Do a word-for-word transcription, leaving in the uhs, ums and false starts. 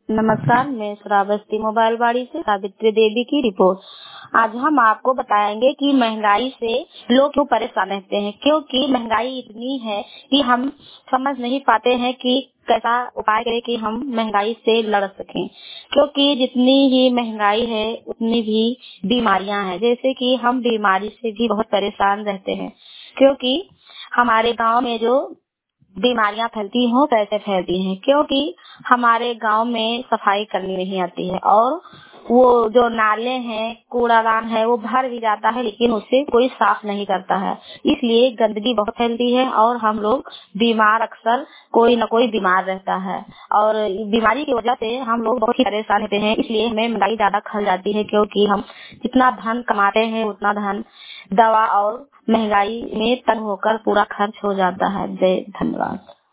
नमस्कार, मैं श्रावस्ती मोबाइल वाड़ी से सावित्री देवी की रिपोर्ट। आज हम आपको बताएंगे कि महंगाई से लोग क्यों परेशान रहते हैं, क्योंकि महंगाई इतनी है कि हम समझ नहीं पाते हैं कि कैसा उपाय करें कि हम महंगाई से लड़ सकें। क्योंकि जितनी ही महंगाई है उतनी भी बीमारियां हैं, जैसे कि हम बीमारी से भी बहुत परेशान रहते हैं। क्योंकि हमारे गांव में जो बीमारियां फैलती हों कैसे फैलती हैं, क्योंकि हमारे गांव में सफाई करनी नहीं आती है और वो जो नाले हैं, कूड़ादान है, वो भर भी जाता है लेकिन उससे कोई साफ नहीं करता है। इसलिए गंदगी बहुत फैलती है और हम लोग बीमार, अक्सर कोई न कोई बीमार रहता है और बीमारी की वजह से हम लोग बहुत ही परेशान होते हैं। इसलिए हमें महंगाई ज्यादा खल जाती है, क्योंकि हम जितना धन कमाते हैं उतना धन दवा और महंगाई में तंग होकर पूरा खर्च हो जाता है। जय धन्यवाद।